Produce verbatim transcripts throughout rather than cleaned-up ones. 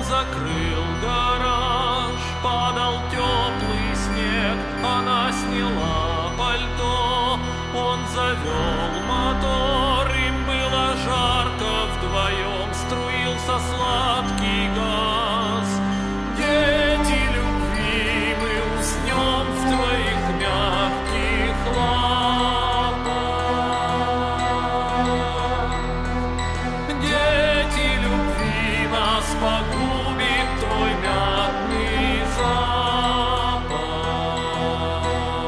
закрыл гараж, падал теплый снег, она сняла пальто, он завел мотор, им было жарко вдвоем, струился сладкий газ. Дети любви, мы уснем в твоих мягких лапах. Дети любви, нас погубит твой мятный запах.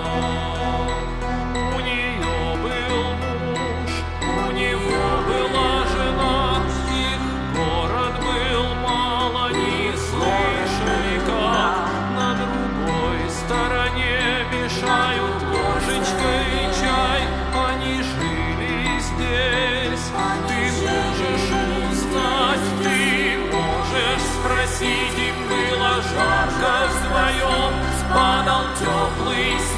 У нее был муж, у него была жена, их город был мало, не слышали, как на другой стороне мешают ложечкой чай. Они жили здесь, ты можешь узнать, ты можешь спросить, им было жарко вдвоем, падал теплый снег.